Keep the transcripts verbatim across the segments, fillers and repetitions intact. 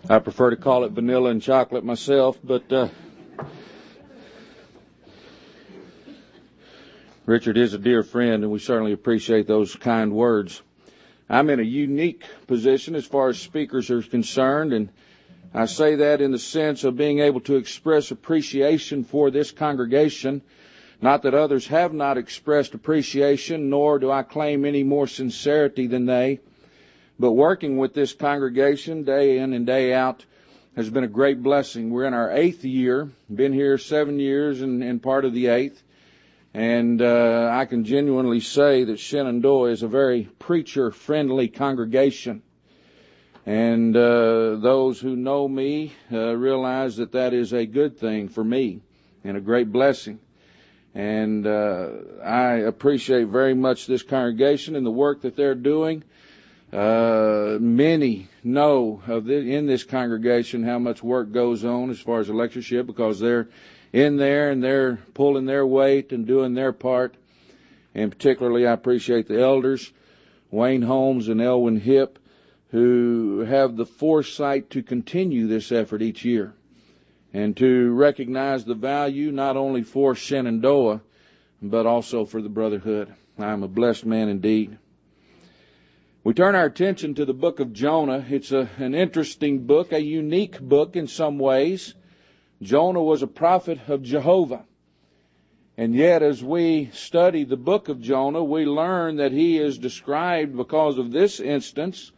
I prefer to call it vanilla and chocolate myself, but uh, Richard is a dear friend, and we certainly appreciate those kind words. I'm in a unique position as far as speakers are concerned, and I say that in the sense of being able to express appreciation for this congregation. Not that others have not expressed appreciation, nor do I claim any more sincerity than they. But working with this congregation day in and day out has been a great blessing. We're in our eighth year, been here seven years and, and part of the eighth. And uh, I can genuinely say that Shenandoah is a very preacher-friendly congregation. And uh, those who know me uh, realize that that is a good thing for me and a great blessing. And uh, I appreciate very much this congregation and the work that they're doing. Uh, many know of the, in this congregation how much work goes on as far as the lectureship, because they're in there and they're pulling their weight and doing their part. And particularly I appreciate the elders, Wayne Holmes and Elwin Hipp, who have the foresight to continue this effort each year and to recognize the value not only for Shenandoah, but also for the brotherhood. I'm a blessed man indeed. We turn our attention to the book of Jonah. It's a, an interesting book, a unique book in some ways. Jonah was a prophet of Jehovah. And yet as we study the book of Jonah, we learn that he is described, because of this instance,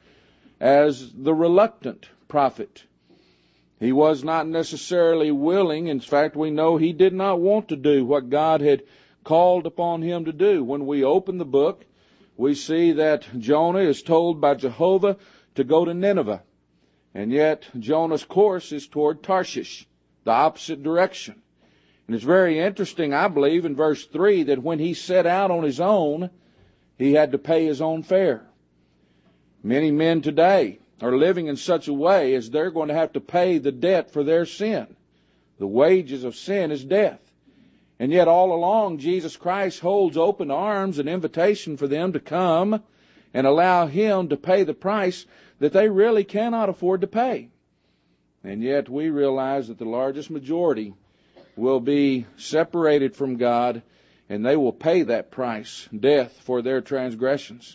as the reluctant prophet. He was not necessarily willing. In fact, we know he did not want to do what God had called upon him to do. When we open the book, we see that Jonah is told by Jehovah to go to Nineveh. And yet Jonah's course is toward Tarshish, the opposite direction. And it's very interesting, I believe, in verse three, that when he set out on his own, he had to pay his own fare. Many men today are living in such a way as they're going to have to pay the debt for their sin. The wages of sin is death. And yet all along, Jesus Christ holds open arms an invitation for them to come and allow him to pay the price that they really cannot afford to pay. And yet we realize that the largest majority will be separated from God, and they will pay that price, death, for their transgressions.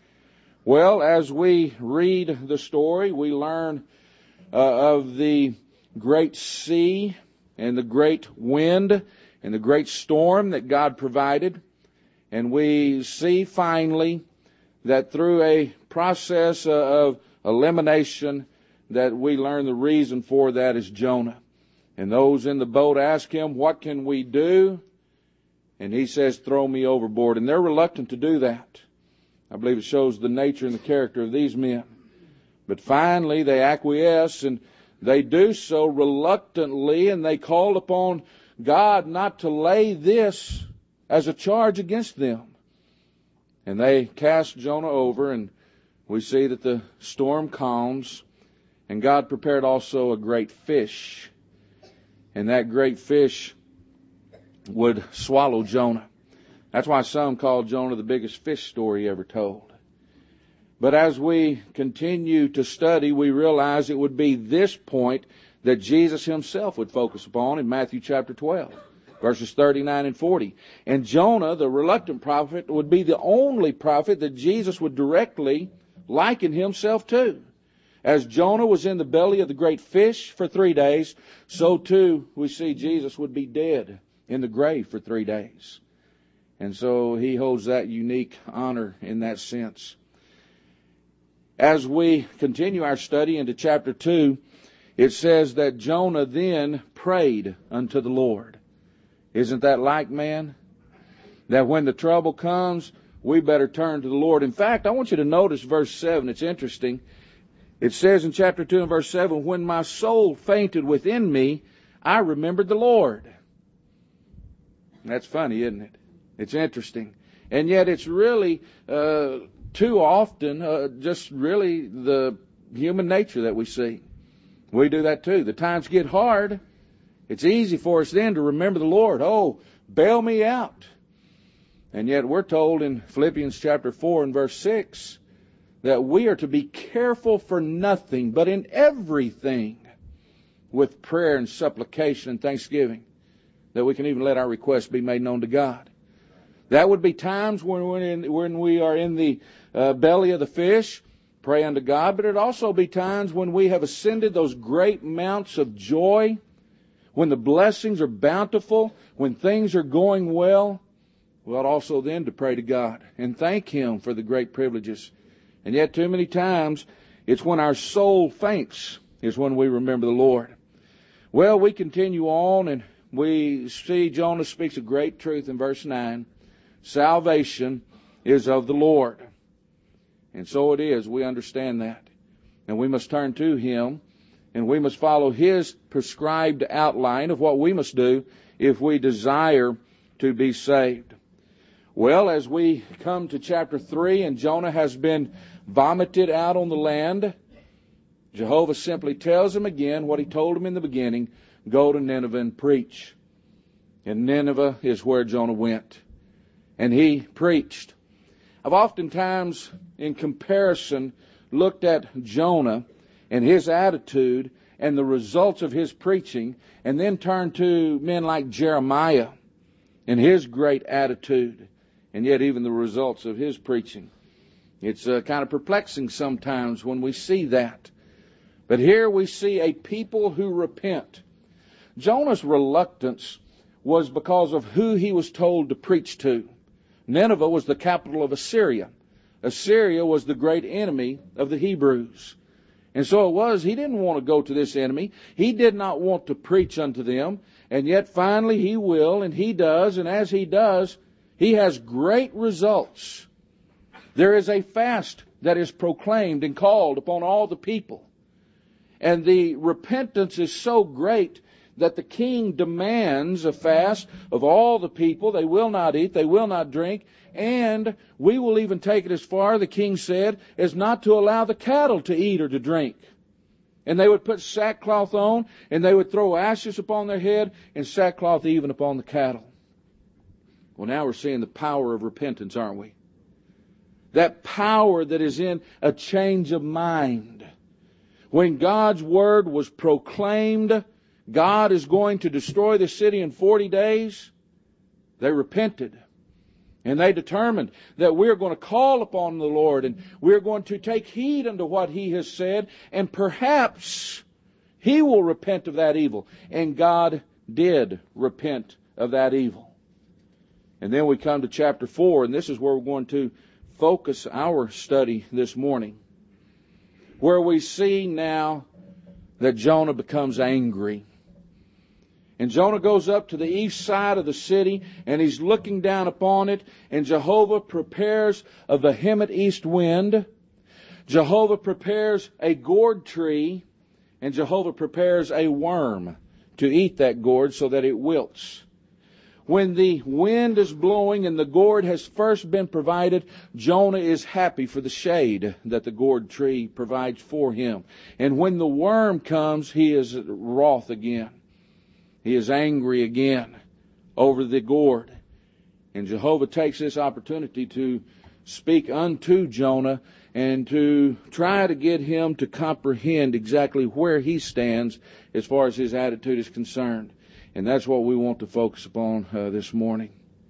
Well, as we read the story, we learn uh, of the great sea and the great wind and the great storm that God provided. And we see finally that through a process of elimination that we learn the reason for that is Jonah. And those in the boat ask him, "What can we do?" And he says, "Throw me overboard." And they're reluctant to do that. I believe it shows the nature and the character of these men. But finally they acquiesce, and they do so reluctantly, and they call upon God not to lay this as a charge against them. And they cast Jonah over, and we see that the storm calms, and God prepared also a great fish. And that great fish would swallow Jonah. That's why some call Jonah the biggest fish story ever told. But as we continue to study, we realize it would be this point that Jesus himself would focus upon in Matthew chapter twelve, verses thirty-nine and forty. And Jonah, the reluctant prophet, would be the only prophet that Jesus would directly liken himself to. As Jonah was in the belly of the great fish for three days, so too we see Jesus would be dead in the grave for three days. And so he holds that unique honor in that sense. As we continue our study into chapter two, it says that Jonah then prayed unto the Lord. Isn't that like man? That when the trouble comes, we better turn to the Lord. In fact, I want you to notice verse seven. It's interesting. It says in chapter two and verse seven, "When my soul fainted within me, I remembered the Lord." That's funny, isn't it? It's interesting. And yet it's really uh, too often uh, just really the human nature that we see. We do that too. The times get hard. It's easy for us then to remember the Lord. Oh, bail me out. And yet we're told in Philippians chapter four and verse six that we are to be careful for nothing, but in everything, with prayer and supplication and thanksgiving, that we can even let our requests be made known to God. That would be times when we're in, when we are in the uh, belly of the fish, pray unto God, but it would also be times when we have ascended those great mounts of joy, when the blessings are bountiful, when things are going well. We ought also then to pray to God and thank Him for the great privileges. And yet too many times, it's when our soul faints is when we remember the Lord. Well, we continue on and we see Jonah speaks a great truth in verse nine. Salvation is of the Lord. And so it is. We understand that. And we must turn to Him, and we must follow His prescribed outline of what we must do if we desire to be saved. Well, as we come to chapter three, and Jonah has been vomited out on the land, Jehovah simply tells him again what He told him in the beginning: go to Nineveh and preach. And Nineveh is where Jonah went. And he preached. I've oftentimes, in comparison, looked at Jonah and his attitude and the results of his preaching, and then turned to men like Jeremiah and his great attitude, and yet even the results of his preaching. It's uh, kind of perplexing sometimes when we see that. But here we see a people who repent. Jonah's reluctance was because of who he was told to preach to. Nineveh was the capital of Assyria. Assyria was the great enemy of the Hebrews. And so it was, he didn't want to go to this enemy. He did not want to preach unto them. And yet finally he will, and he does. And as he does, he has great results. There is a fast that is proclaimed and called upon all the people. And the repentance is so great that the king demands a fast of all the people. They will not eat, they will not drink, and we will even take it as far, the king said, as not to allow the cattle to eat or to drink. And they would put sackcloth on, and they would throw ashes upon their head, and sackcloth even upon the cattle. Well, now we're seeing the power of repentance, aren't we? That power that is in a change of mind. When God's word was proclaimed, God is going to destroy the city in forty days. They repented. And they determined that we're going to call upon the Lord, and we're going to take heed unto what He has said, and perhaps He will repent of that evil. And God did repent of that evil. And then we come to chapter four, and this is where we're going to focus our study this morning, where we see now that Jonah becomes angry. And Jonah goes up to the east side of the city, and he's looking down upon it, and Jehovah prepares a vehement east wind. Jehovah prepares a gourd tree, and Jehovah prepares a worm to eat that gourd so that it wilts. When the wind is blowing and the gourd has first been provided, Jonah is happy for the shade that the gourd tree provides for him. And when the worm comes, he is wroth again. He is angry again over the gourd. And Jehovah takes this opportunity to speak unto Jonah and to try to get him to comprehend exactly where he stands as far as his attitude is concerned. And that's what we want to focus upon uh, this morning.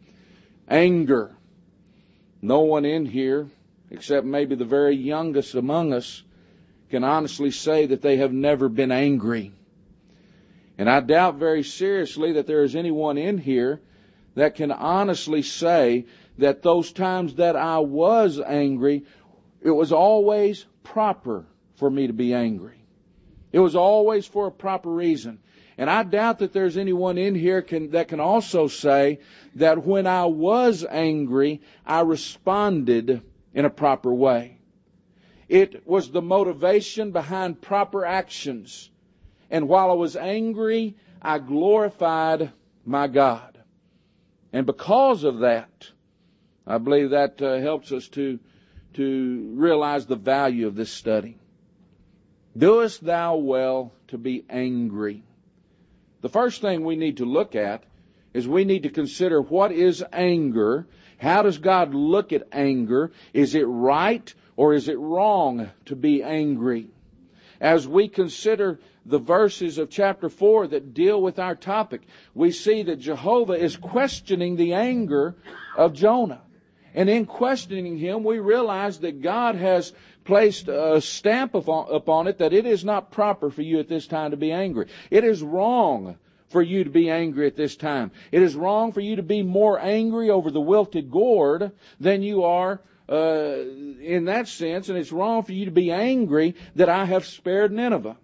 Anger. No one in here, except maybe the very youngest among us, can honestly say that they have never been angry. And I doubt very seriously that there is anyone in here that can honestly say that those times that I was angry, it was always proper for me to be angry. It was always for a proper reason. And I doubt that there's anyone in here can, that can also say that when I was angry, I responded in a proper way. It was the motivation behind proper actions. And while I was angry, I glorified my God. And because of that, I believe that uh, helps us to, to realize the value of this study. Doest thou well to be angry? The first thing we need to look at is we need to consider what is anger. How does God look at anger? Is it right Or is it wrong to be angry? As we consider the verses of chapter four that deal with our topic, we see that Jehovah is questioning the anger of Jonah. And in questioning him, we realize that God has placed a stamp upon it that it is not proper for you at this time to be angry. It is wrong for you to be angry at this time. It is wrong for you to be more angry over the wilted gourd than you are uh, in that sense. And it's wrong for you to be angry that I have spared Nineveh.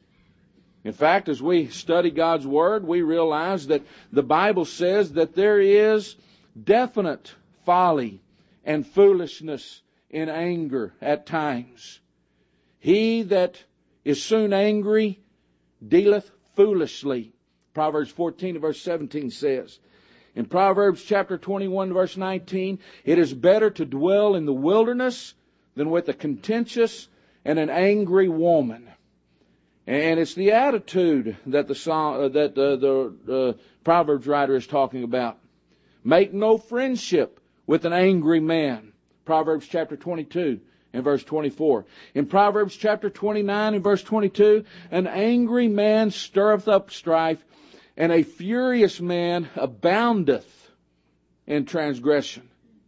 In fact, as we study God's Word, we realize that the Bible says that there is definite folly and foolishness in anger at times. He that is soon angry dealeth foolishly. Proverbs fourteen and verse seventeen says. In Proverbs chapter twenty-one verse nineteen, it is better to dwell in the wilderness than with a contentious and an angry woman. And it's the attitude that the song, uh, that uh, the uh, Proverbs writer is talking about. Make no friendship with an angry man. Proverbs chapter twenty-two and verse twenty-four. In Proverbs chapter twenty-nine and verse twenty-two, an angry man stirreth up strife, and a furious man aboundeth in transgression.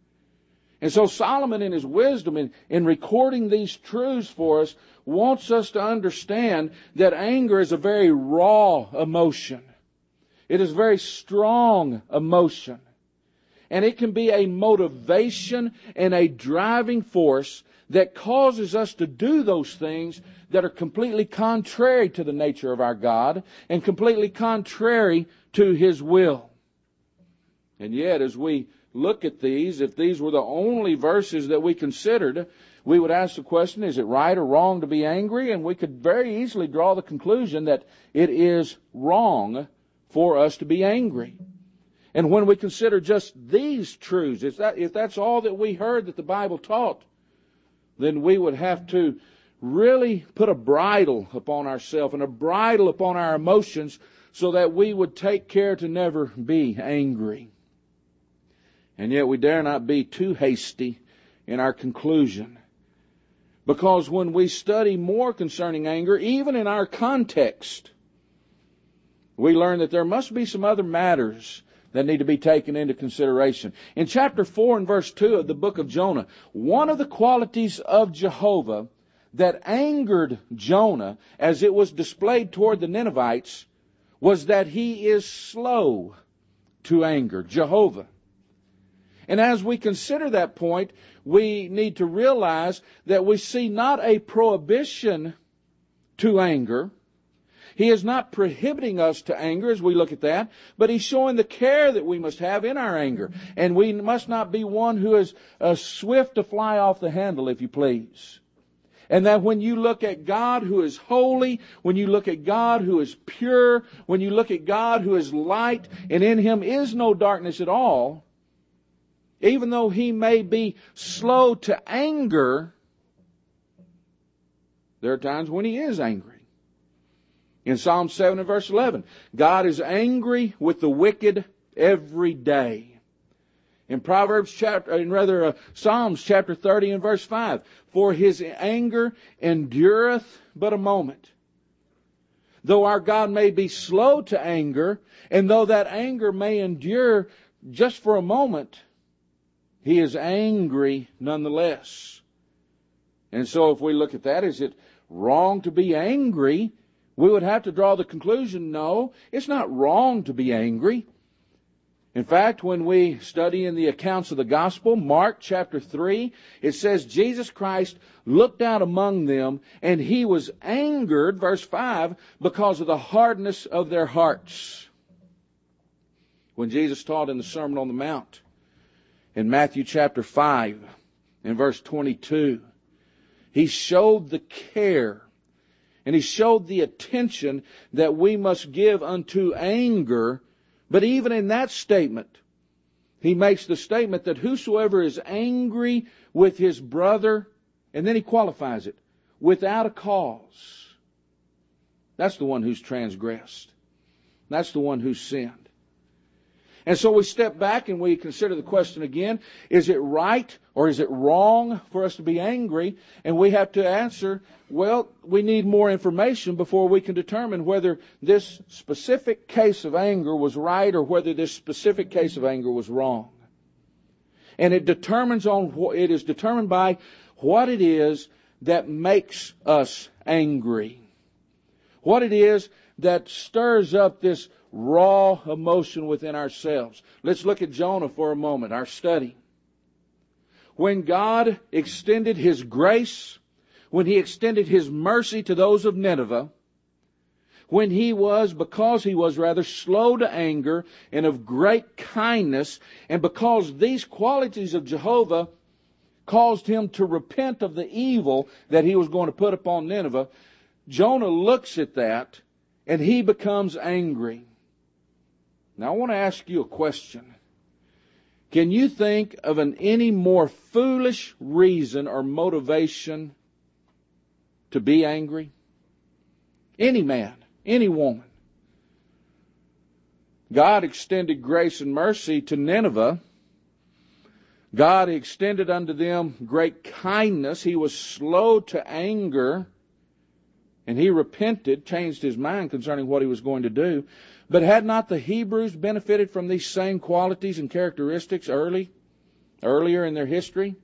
And so Solomon, in his wisdom, in, in recording these truths for us, wants us to understand that anger is a very raw emotion. It is a very strong emotion. And it can be a motivation and a driving force that causes us to do those things that are completely contrary to the nature of our God and completely contrary to His will. And yet, as we look at these, if these were the only verses that we considered, we would ask the question, is it right or wrong to be angry? And we could very easily draw the conclusion that it is wrong for us to be angry. And when we consider just these truths, if that, if that's all that we heard that the Bible taught, then we would have to really put a bridle upon ourselves and a bridle upon our emotions so that we would take care to never be angry. And yet we dare not be too hasty in our conclusion. Because when we study more concerning anger, even in our context, we learn that there must be some other matters that need to be taken into consideration. In chapter four and verse two of the book of Jonah, one of the qualities of Jehovah that angered Jonah as it was displayed toward the Ninevites was that He is slow to anger, Jehovah. And as we consider that point, we need to realize that we see not a prohibition to anger. He is not prohibiting us to anger as we look at that, but He's showing the care that we must have in our anger. And we must not be one who is uh, swift to fly off the handle, if you please. And that when you look at God who is holy, when you look at God who is pure, when you look at God who is light, and in Him is no darkness at all, even though He may be slow to anger, there are times when He is angry. In Psalm seven and verse eleven, God is angry with the wicked every day. In Proverbs chapter, and rather uh, Psalms chapter thirty and verse five, for His anger endureth but a moment. Though our God may be slow to anger, and though that anger may endure just for a moment, He is angry nonetheless. And so if we look at that, is it wrong to be angry? We would have to draw the conclusion, no, it's not wrong to be angry. In fact, when we study in the accounts of the gospel, Mark chapter three, it says Jesus Christ looked out among them and He was angered, verse five, because of the hardness of their hearts. When Jesus taught in the Sermon on the Mount, in Matthew chapter five, in verse twenty-two, He showed the care and He showed the attention that we must give unto anger. But even in that statement, He makes the statement that whosoever is angry with his brother, and then He qualifies it, without a cause, that's the one who's transgressed. That's the one who's sinned. And so we step back and we consider the question again, is it right or is it wrong for us to be angry? And we have to answer, well, we need more information before we can determine whether this specific case of anger was right or whether this specific case of anger was wrong. And it determines on it is determined by what it is that makes us angry. What it is that stirs up this raw emotion within ourselves. Let's look at Jonah for a moment, our study. When God extended His grace, when He extended His mercy to those of Nineveh, when He was, because He was rather slow to anger and of great kindness, and because these qualities of Jehovah caused Him to repent of the evil that He was going to put upon Nineveh, Jonah looks at that and he becomes angry. Now I want to ask you a question. Can you think of an any more foolish reason or motivation to be angry? Any man, any woman. God extended grace and mercy to Nineveh. God extended unto them great kindness. He was slow to anger. And he repented, changed his mind concerning what he was going to do. But had not the Hebrews benefited from these same qualities and characteristics early, earlier in their history?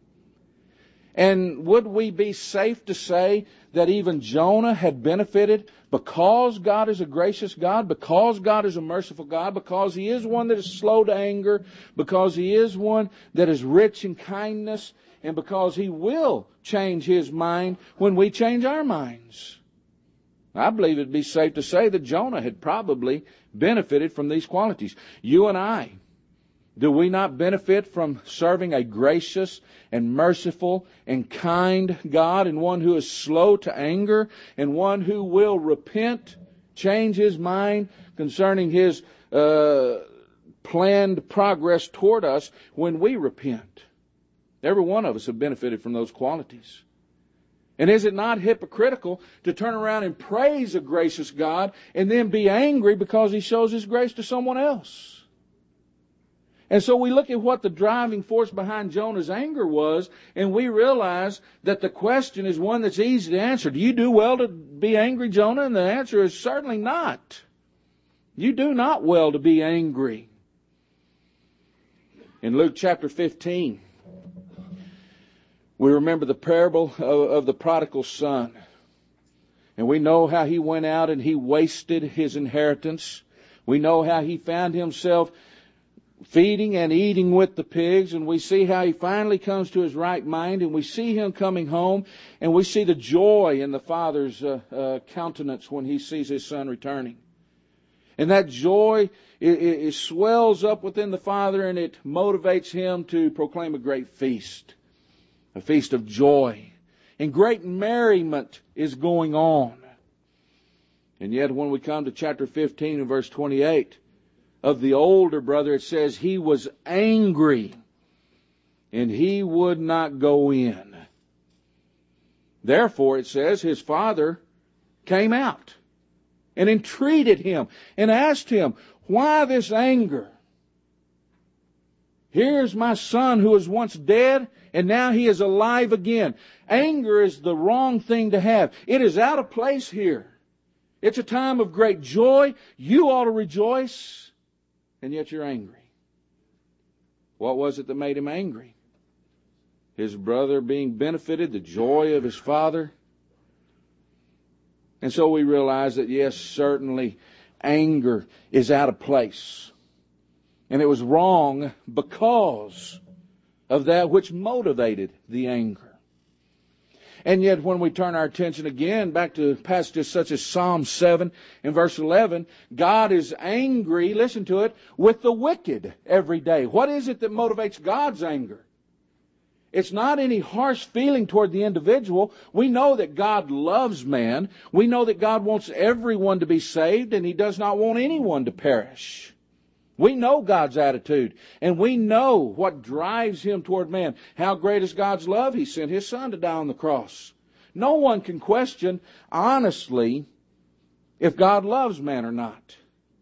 And would we be safe to say that even Jonah had benefited because God is a gracious God, because God is a merciful God, because He is one that is slow to anger, because He is one that is rich in kindness, and because He will change His mind when we change our minds? I believe it'd be safe to say that Jonah had probably benefited from these qualities. You and I, do we not benefit from serving a gracious and merciful and kind God, and one who is slow to anger, and one who will repent, change His mind concerning His uh, planned progress toward us when we repent? Every one of us have benefited from those qualities. And is it not hypocritical to turn around and praise a gracious God and then be angry because He shows His grace to someone else? And so we look at what the driving force behind Jonah's anger was, and we realize that the question is one that's easy to answer. Do you do well to be angry, Jonah? And the answer is certainly not. You do not well to be angry. In Luke chapter fifteen, we remember the parable of, of the prodigal son. And we know how he went out and he wasted his inheritance. We know how he found himself feeding and eating with the pigs. And we see how he finally comes to his right mind. And we see him coming home. And we see the joy in the father's uh, uh, countenance when he sees his son returning. And that joy, it, it, it swells up within the father, and it motivates him to proclaim a great feast. A feast of joy. And great merriment is going on. And yet when we come to chapter fifteen and verse twenty-eight, of the older brother, it says he was angry and he would not go in. Therefore, it says, his father came out and entreated him and asked him, why this anger? Here's my son who was once dead, and now he is alive again. Anger is the wrong thing to have. It is out of place here. It's a time of great joy. You ought to rejoice, and yet you're angry. What was it that made him angry? His brother being benefited, the joy of his father. And so we realize that, yes, certainly anger is out of place. And it was wrong because of that which motivated the anger. And yet when we turn our attention again back to passages such as Psalm seven and verse eleven, God is angry, listen to it, with the wicked every day. What is it that motivates God's anger? It's not any harsh feeling toward the individual. We know that God loves man. We know that God wants everyone to be saved, and He does not want anyone to perish. We know God's attitude, and we know what drives Him toward man. How great is God's love? He sent His Son to die on the cross. No one can question honestly if God loves man or not.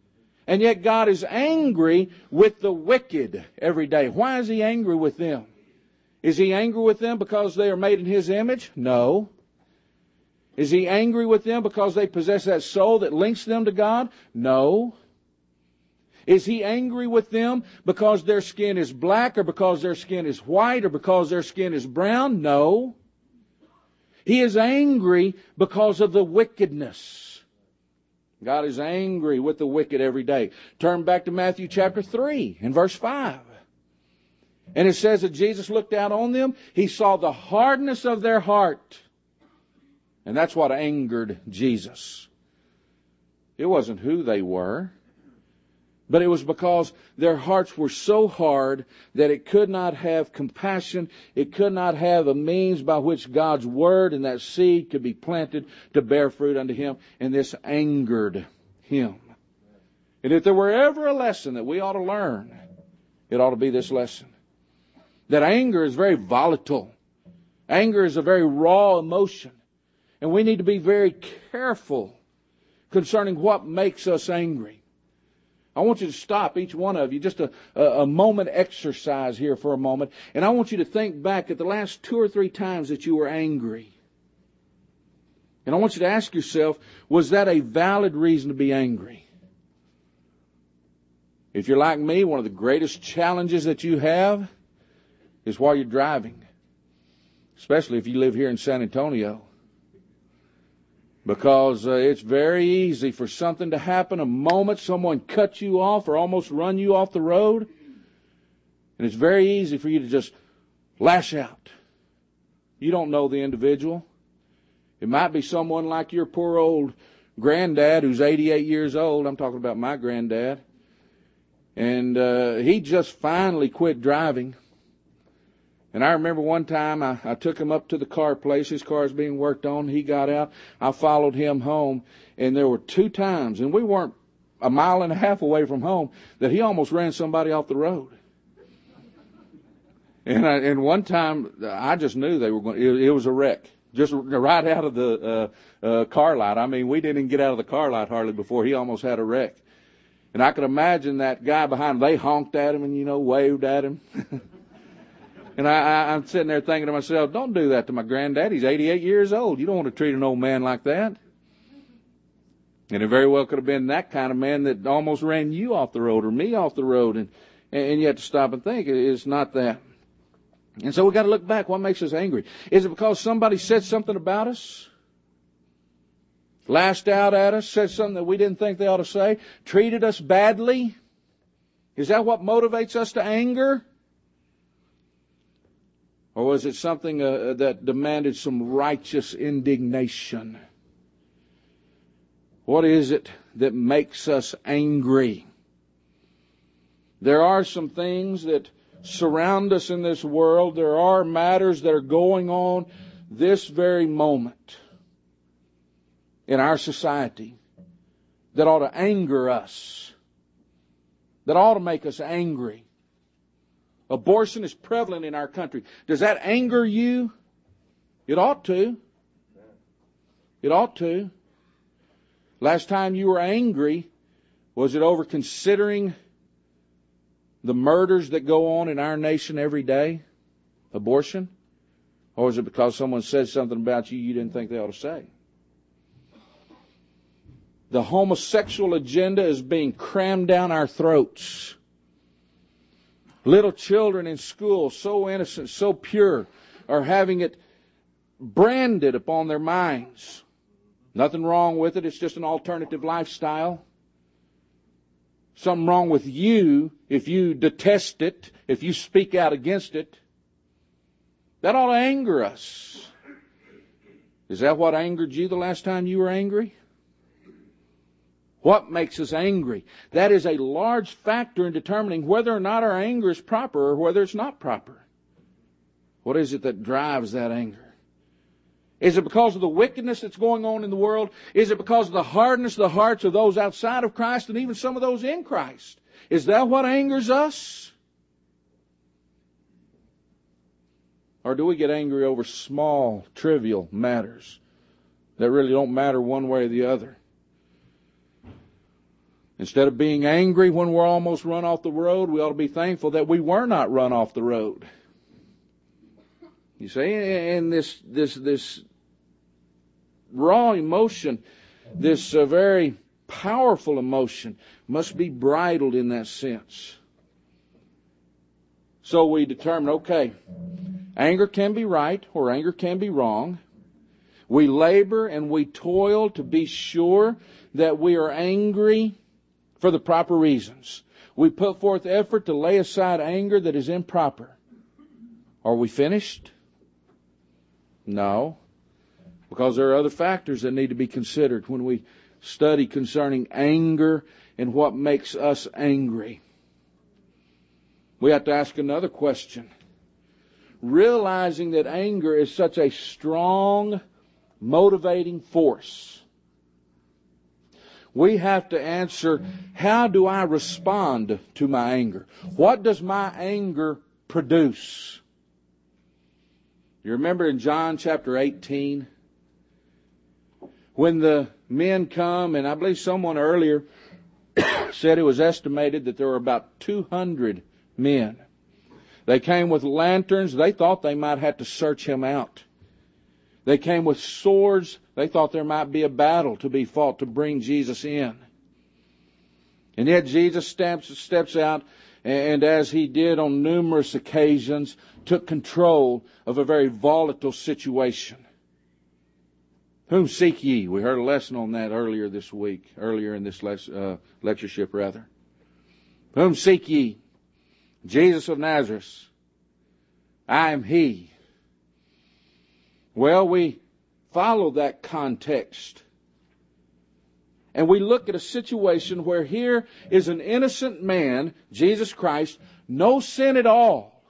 And yet God is angry with the wicked every day. Why is He angry with them? Is He angry with them because they are made in His image? No. Is He angry with them because they possess that soul that links them to God? No. Is He angry with them because their skin is black or because their skin is white or because their skin is brown? No. He is angry because of the wickedness. God is angry with the wicked every day. Turn back to Matthew chapter three and verse five. And it says that Jesus looked out on them. He saw the hardness of their heart. And that's what angered Jesus. It wasn't who they were, but it was because their hearts were so hard that it could not have compassion. It could not have a means by which God's Word and that seed could be planted to bear fruit unto Him. And this angered Him. And if there were ever a lesson that we ought to learn, it ought to be this lesson. That anger is very volatile. Anger is a very raw emotion. And we need to be very careful concerning what makes us angry. I want you to stop, each one of you, just a, a, a moment exercise here for a moment. And I want you to think back at the last two or three times that you were angry. And I want you to ask yourself, was that a valid reason to be angry? If you're like me, one of the greatest challenges that you have is while you're driving. Especially if you live here in San Antonio. Because uh, it's very easy for something to happen, a moment someone cuts you off or almost run you off the road. And it's very easy for you to just lash out. You don't know the individual. It might be someone like your poor old granddad who's eighty-eight years old. I'm talking about my granddad. And uh, he just finally quit driving. And I remember one time I, I took him up to the car place. His car was being worked on. He got out. I followed him home. And there were two times, and we weren't a mile and a half away from home, that he almost ran somebody off the road. And, I, and one time, I just knew they were going. It, it was a wreck, just right out of the uh, uh, car lot. I mean, we didn't even get out of the car lot hardly before he almost had a wreck. And I could imagine that guy behind him. They honked at him and, you know, waved at him. And I, I, I'm sitting there thinking to myself, don't do that to my granddad. He's eighty-eight years old. You don't want to treat an old man like that. And it very well could have been that kind of man that almost ran you off the road or me off the road. And, and you have to stop and think. It's not that. And so we've got to look back. What makes us angry? Is it because somebody said something about us? Lashed out at us? Said something that we didn't think they ought to say? Treated us badly? Is that what motivates us to anger? Or was it something uh, that demanded some righteous indignation? What is it that makes us angry? There are some things that surround us in this world. There are matters that are going on this very moment in our society that ought to anger us, that ought to make us angry. Abortion is prevalent in our country. Does that anger you? It ought to. It ought to. Last time you were angry, was it over considering the murders that go on in our nation every day? Abortion? Or is it because someone said something about you you didn't think they ought to say? The homosexual agenda is being crammed down our throats. Little children in school, so innocent, so pure, are having it branded upon their minds. Nothing wrong with it. It's just an alternative lifestyle. Something wrong with you if you detest it, if you speak out against it. That ought to anger us. Is that what angered you the last time you were angry? What makes us angry? That is a large factor in determining whether or not our anger is proper or whether it's not proper. What is it that drives that anger? Is it because of the wickedness that's going on in the world? Is it because of the hardness of the hearts of those outside of Christ and even some of those in Christ? Is that what angers us? Or do we get angry over small, trivial matters that really don't matter one way or the other? Instead of being angry when we're almost run off the road, we ought to be thankful that we were not run off the road. You see, and this, this, this raw emotion, this uh, very powerful emotion must be bridled in that sense. So we determine, okay, anger can be right or anger can be wrong. We labor and we toil to be sure that we are angry for the proper reasons. We put forth effort to lay aside anger that is improper. Are we finished? No. Because there are other factors that need to be considered when we study concerning anger and what makes us angry. We have to ask another question. Realizing that anger is such a strong motivating force, we have to answer, how do I respond to my anger? What does my anger produce? You remember in John chapter eighteen, when the men come, and I believe someone earlier said it was estimated that there were about two hundred men. They came with lanterns. They thought they might have to search him out. They came with swords. They thought there might be a battle to be fought to bring Jesus in. And yet Jesus steps, steps out, and as he did on numerous occasions, took control of a very volatile situation. Whom seek ye? We heard a lesson on that earlier this week, earlier in this les- uh, lectureship rather. Whom seek ye? Jesus of Nazareth. I am he. Well, we follow that context. And we look at a situation where here is an innocent man, Jesus Christ, no sin at all.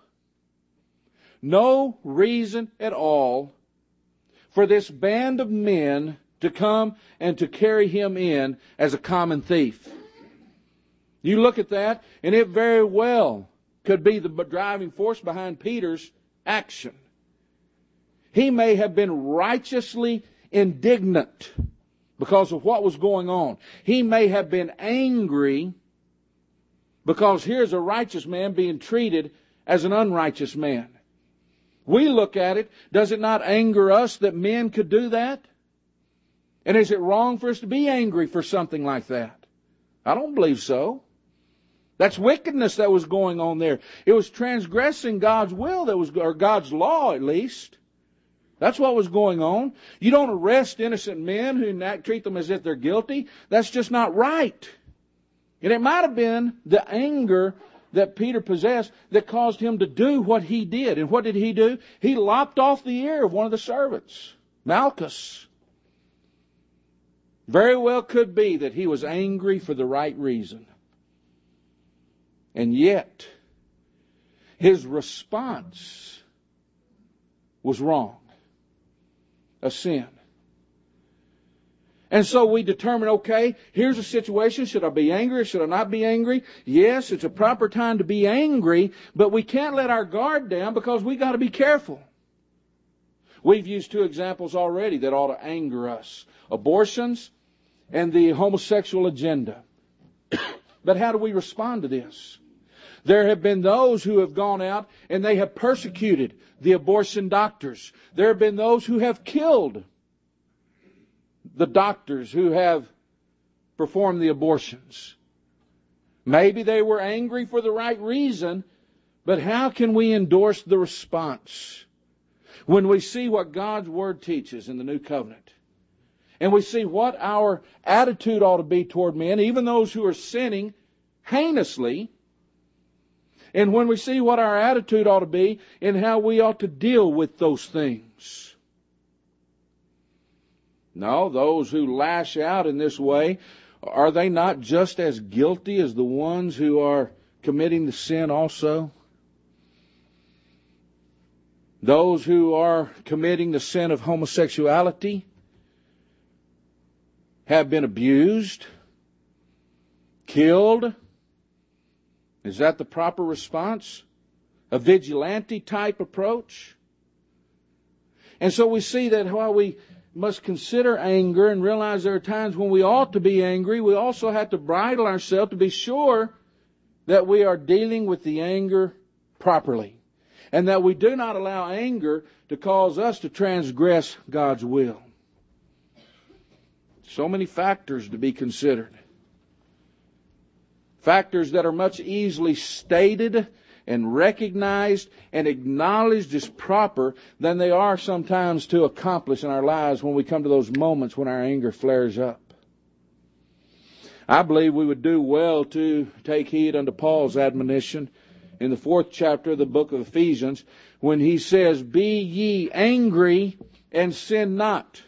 No reason at all for this band of men to come and to carry him in as a common thief. You look at that, and it very well could be the driving force behind Peter's action. He may have been righteously indignant because of what was going on. He may have been angry because here's a righteous man being treated as an unrighteous man. We look at it, does it not anger us that men could do that? And is it wrong for us to be angry for something like that? I don't believe so. That's wickedness that was going on there. It was transgressing God's will, that was, or God's law at least. That's what was going on. You don't arrest innocent men who treat them as if they're guilty. That's just not right. And it might have been the anger that Peter possessed that caused him to do what he did. And what did he do? He lopped off the ear of one of the servants, Malchus. Very well could be that he was angry for the right reason. And yet, his response was wrong. A sin. And so we determine, okay, here's a situation. Should I be angry or should I not be angry? Yes, it's a proper time to be angry, but we can't let our guard down because we got to be careful. We've used two examples already that ought to anger us. Abortions and the homosexual agenda. But how do we respond to this? There have been those who have gone out and they have persecuted the abortion doctors. There have been those who have killed the doctors who have performed the abortions. Maybe they were angry for the right reason, but how can we endorse the response when we see what God's Word teaches in the New Covenant? And we see what our attitude ought to be toward men, even those who are sinning heinously. And when we see what our attitude ought to be and how we ought to deal with those things. No, those who lash out in this way, are they not just as guilty as the ones who are committing the sin also? Those who are committing the sin of homosexuality have been abused, killed. Is that the proper response? A vigilante type approach? And so we see that while we must consider anger and realize there are times when we ought to be angry. We also have to bridle ourselves to be sure that we are dealing with the anger properly, and that we do not allow anger to cause us to transgress God's will. So many factors to be considered. Factors that are much easily stated and recognized and acknowledged as proper than they are sometimes to accomplish in our lives when we come to those moments when our anger flares up. I believe we would do well to take heed unto Paul's admonition in the fourth chapter of the book of Ephesians when he says, "Be ye angry and sin not."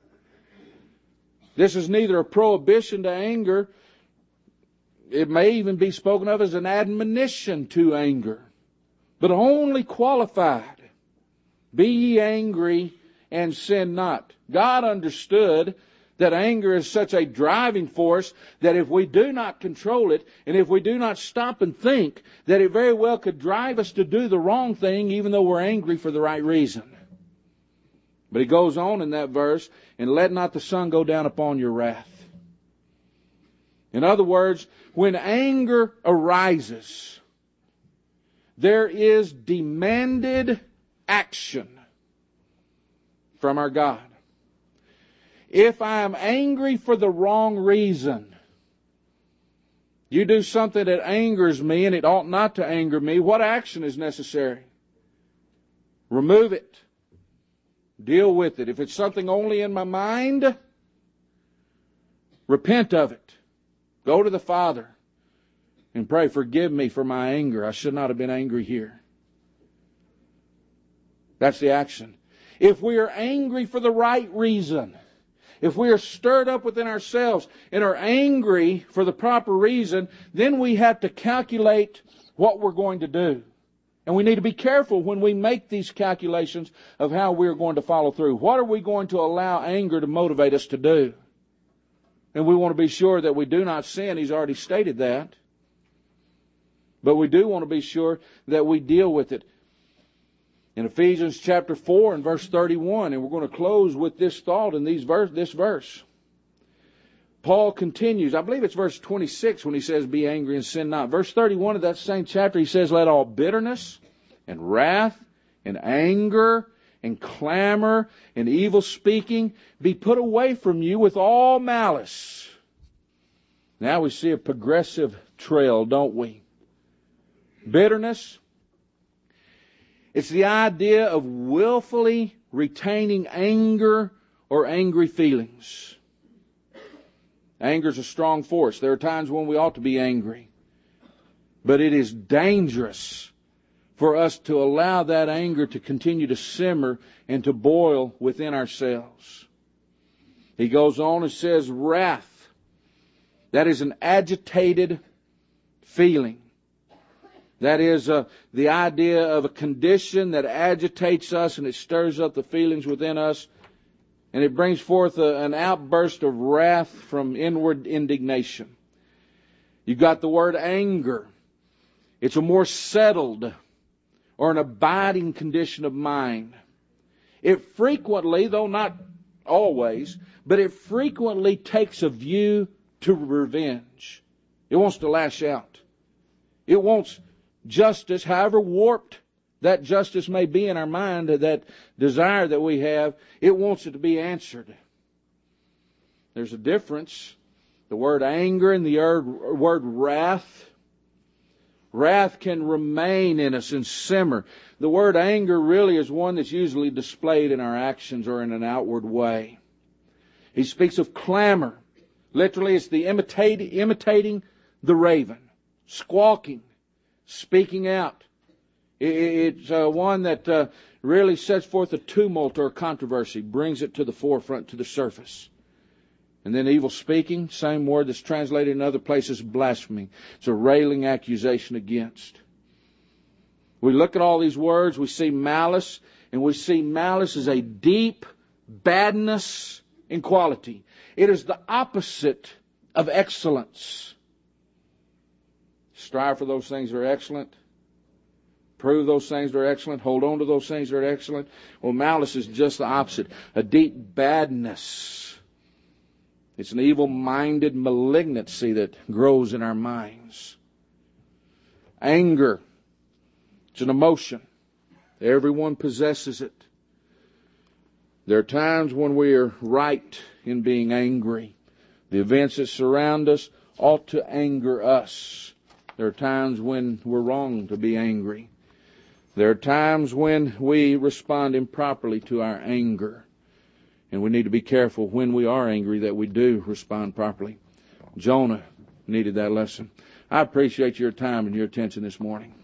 This is neither a prohibition to anger. It may even be spoken of as an admonition to anger, but only qualified. Be ye angry and sin not. God understood that anger is such a driving force that if we do not control it, and if we do not stop and think, that it very well could drive us to do the wrong thing even though we're angry for the right reason. But he goes on in that verse, "And let not the sun go down upon your wrath." In other words, when anger arises, there is demanded action from our God. If I am angry for the wrong reason, you do something that angers me and it ought not to anger me, what action is necessary? Remove it. Deal with it. If it's something only in my mind, repent of it. Go to the Father and pray, "Forgive me for my anger. I should not have been angry here." That's the action. If we are angry for the right reason, if we are stirred up within ourselves and are angry for the proper reason, then we have to calculate what we're going to do. And we need to be careful when we make these calculations of how we're going to follow through. What are we going to allow anger to motivate us to do? And we want to be sure that we do not sin. He's already stated that. But we do want to be sure that we deal with it. In Ephesians chapter four and verse thirty-one, and we're going to close with this thought in these verse, this verse. Paul continues, I believe it's verse twenty-six when he says, "Be angry and sin not." Verse thirty-one of that same chapter, he says, "Let all bitterness and wrath and anger and clamor and evil speaking be put away from you with all malice." Now we see a progressive trail, don't we? Bitterness. It's the idea of willfully retaining anger or angry feelings. Anger is a strong force. There are times when we ought to be angry. But it is dangerous for us to allow that anger to continue to simmer and to boil within ourselves. He goes on and says, wrath. That is an agitated feeling. That is uh, the idea of a condition that agitates us and it stirs up the feelings within us. And it brings forth a, an outburst of wrath from inward indignation. You've got the word anger. It's a more settled or an abiding condition of mind. It frequently, though not always, but it frequently takes a view to revenge. It wants to lash out. It wants justice, however warped that justice may be in our mind, that desire that we have, it wants it to be answered. There's a difference. The word anger and the word wrath. Wrath can remain in us and simmer. The word anger really is one that's usually displayed in our actions or in an outward way. He speaks of clamor. Literally, it's the imitate, imitating the raven, squawking, speaking out. It's uh, one that uh, really sets forth a tumult or a controversy, brings it to the forefront, to the surface. And then evil speaking, same word that's translated in other places, blasphemy. It's a railing accusation against. We look at all these words, we see malice, and we see malice as a deep badness in quality. It is the opposite of excellence. Strive for those things that are excellent. Prove those things that are excellent. Hold on to those things that are excellent. Well, malice is just the opposite. A deep badness. It's an evil-minded malignancy that grows in our minds. Anger. It's an emotion. Everyone possesses it. There are times when we are right in being angry. The events that surround us ought to anger us. There are times when we're wrong to be angry. There are times when we respond improperly to our anger. And we need to be careful when we are angry that we do respond properly. Jonah needed that lesson. I appreciate your time and your attention this morning.